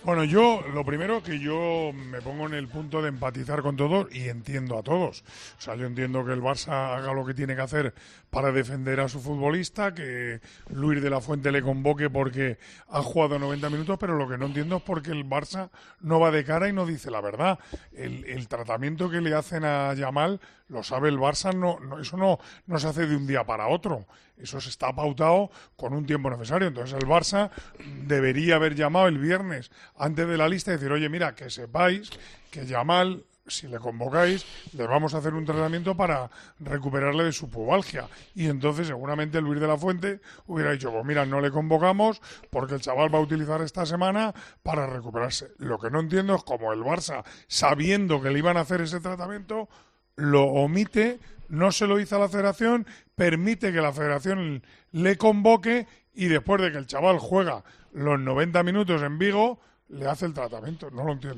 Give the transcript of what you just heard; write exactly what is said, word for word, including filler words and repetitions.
Bueno, yo, lo primero que yo me pongo en el punto de empatizar con todos y entiendo a todos. O sea, yo entiendo que el Barça haga lo que tiene que hacer para defender a su futbolista, que Luis de la Fuente le convoque porque ha jugado noventa minutos, pero lo que no entiendo es por qué el Barça no va de cara y no dice la verdad. El, el tratamiento que le hacen a Yamal, lo sabe el Barça, no, no, eso no, no se hace de un día para otro. Eso se está pautado con un tiempo necesario. Entonces el Barça debería haber llamado el viernes antes de la lista y decir, oye, mira, que sepáis que Yamal, si le convocáis, le vamos a hacer un tratamiento para recuperarle de su pubalgia. Y entonces seguramente Luis de la Fuente hubiera dicho, pues mira, no le convocamos porque el chaval va a utilizar esta semana para recuperarse. Lo que no entiendo es cómo el Barça, sabiendo que le iban a hacer ese tratamiento, lo omite, no se lo hizo a la federación, permite que la federación le convoque y después de que el chaval juega los noventa minutos en Vigo, le hace el tratamiento. No lo entiendo.